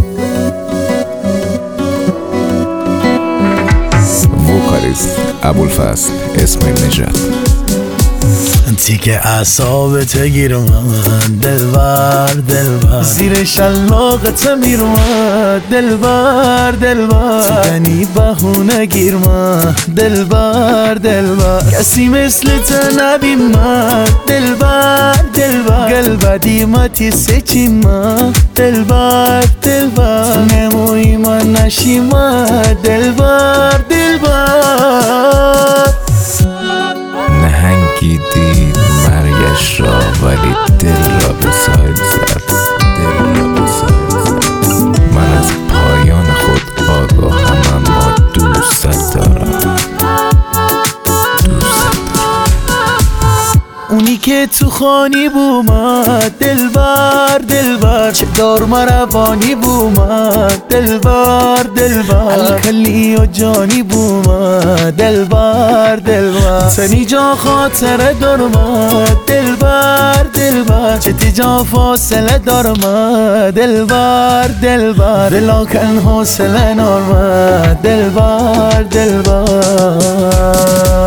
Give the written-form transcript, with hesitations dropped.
وکالیست ابوالفضل اسماعیل نژاد. تیک اعصابت گیر اومد دلبر دلبر، زیر شلاقت میر اومد دلبر دلبر، تو بهونه گیر من دلبر دلبر، کسی مثل تو نبینم دلبر دلبر، قلب دیمتی سچیم من دلبر دلبر، تو نموی من نشیم دلبر دلبر. نهنگی دید مرگش را ولی دل را به ساحل زد، دل را به ساحل زد. من از پایان خود آگاهم اما دوست دارم، اونی که تو خانی بومد دلبر دلبر، چه دار مروانی بومد دلبر دلبر، الکلی و جانی بومد دلبر دلبر، سنی جا خاطره دارمد دلبر دلبر، چه تیجا فاصله دارمد دلبر دلبر، دلاکن حوصله نارمد دلبر دلبر.